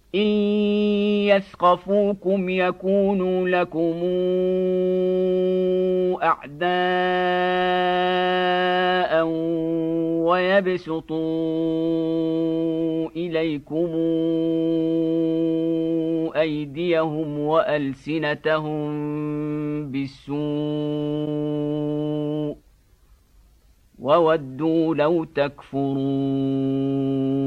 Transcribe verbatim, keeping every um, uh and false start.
إن يثقفوكم يكونوا لكم أعداء ويبسطوا إليكم أيديهم وألسنتهم بالسوء وودوا لو تكفرون